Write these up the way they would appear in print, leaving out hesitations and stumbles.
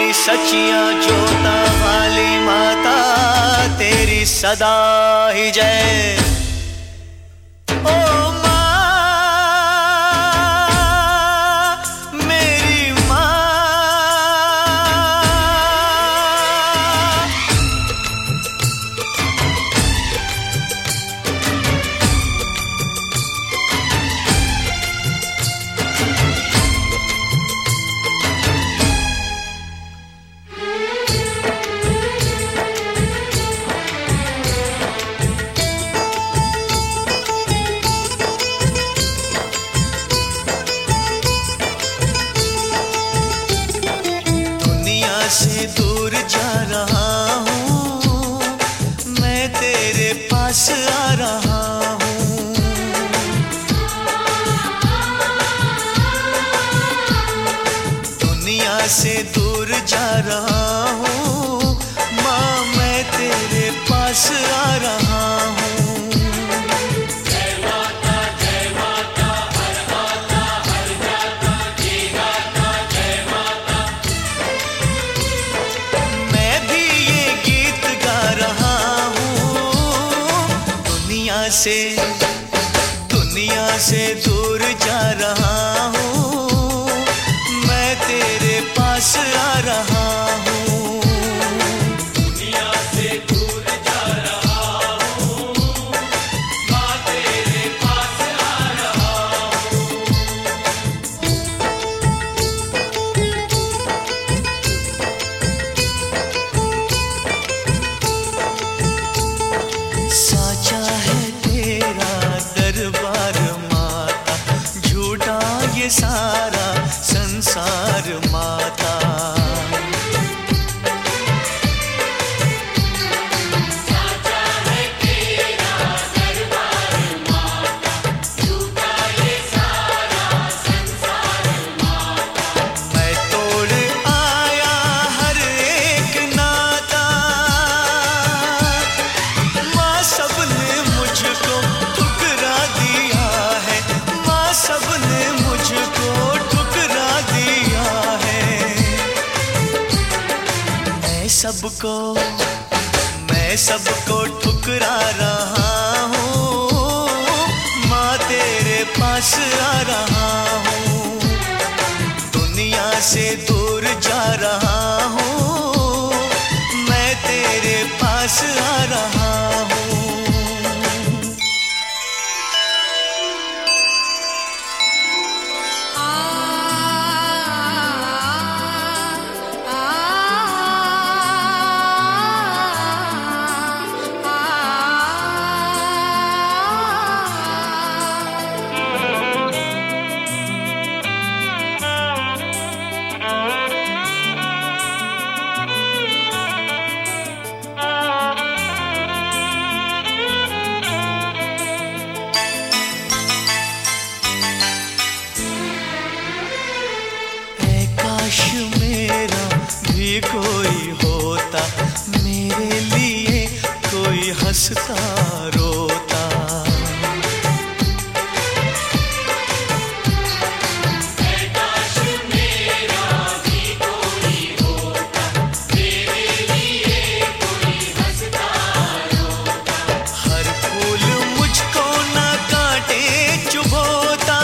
सचिया जोता वाली माता तेरी सदा ही जय। ओ से दूर जा रहा हूँ, मैं तेरे पास आ रहा हूँ। दुनिया से दूर जा रहा हूँ, माँ मैं तेरे पास आ रहा हूँ। दुनिया से दूर जा रहा हूँ, मैं तेरे पास आ रहा हूँ। दुनिया से दूर जा रहा हूँ, मैं तेरे पास आ रहा हूँ। साचा है दरबार माता, झूठा ये सारा संसार माता। साचा है तेरा दरबार माता, झूठा ये सारा संसार माता। मैं तोड़ आया हर एक नाता, माँ सबने मुझको सबने मुझको ठुकरा दिया है। मैं सबको ठुकरा रहा हूँ, माँ तेरे पास आ रहा हूँ। दुनिया से दूर जा रहा हूँ, मैं तेरे पास आ रहा हूँ। मेरा भी कोई होता, मेरे लिए कोई हंसता रोता। काश मेरा भी कोई होता, मेरे लिए कोई हंसता रोता। हर फूल मुझको ना काटे चुभोता,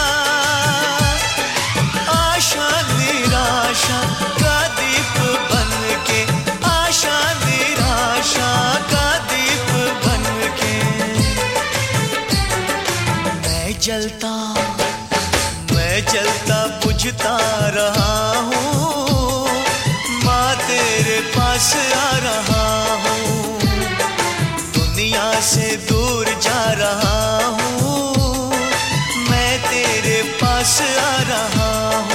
आशा निराशा का दीप बन के, आशा निराशा का दीप बन के। मैं जलता बुझता रहा हूँ, माँ तेरे पास आ रहा हूँ। दुनिया से दूर जा रहा हूँ, मैं तेरे पास आ रहा हूँ।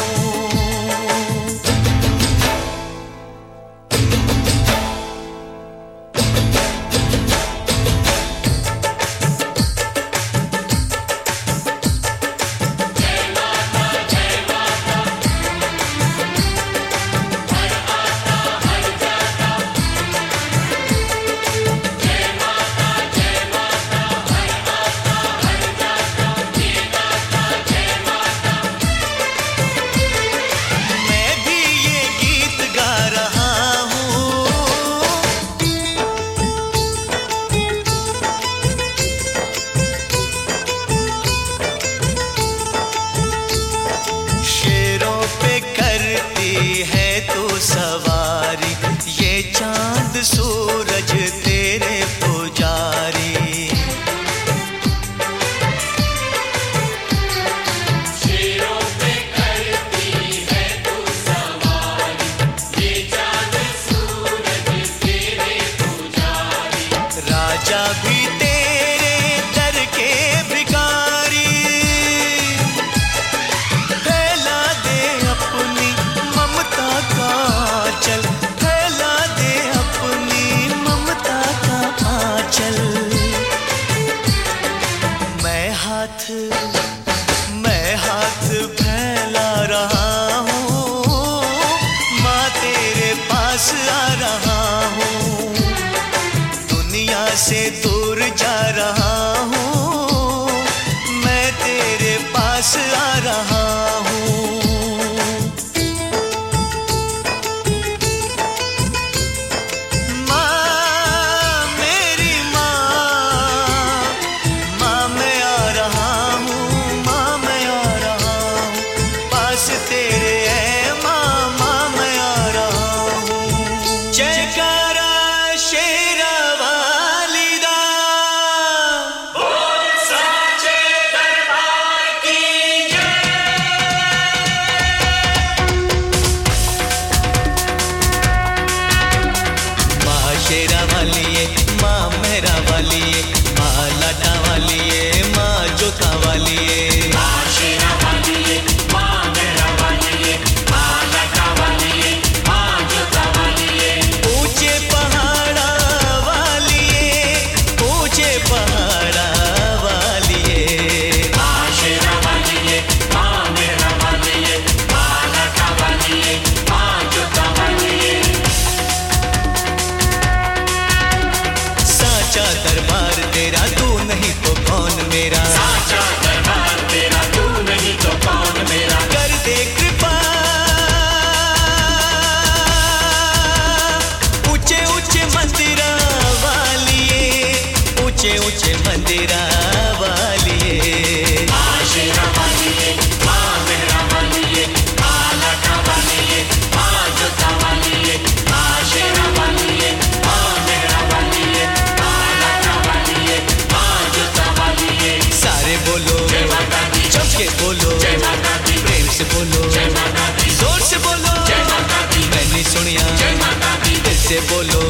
तेरे है मामा मैं आ रहा हूँ। जयकारा शेरा वाली दा, बोल साचे दरबार की जय। माँ शेरा वाली है, माँ मेरा वाली है, माँ लाटा वाली है, माँ जोता वाली है। दरबार तेरा तू नहीं तो कौन मेरा, साचा दरबार तेरा तू नहीं तो कौन मेरा। कर दे कृपा ऊंचे ऊंचे मंदिरा वालिए, ऊंचे ऊंचे मंदिरा वालिए। माँ शेरा वालिए, माँ मेरा वालिए, माँ लाटा वालिए, माँ जोता वालिए, माँ शेरा वालिए, माँ मेरा वालिए, सारे बोलो जय माता दी, चमके बोलो जय माता दी, प्रेम से बोलो जय माता दी, जोर से बोलो जय माता दी, मैंने सुनिया जय माता दी, दिल से बोलो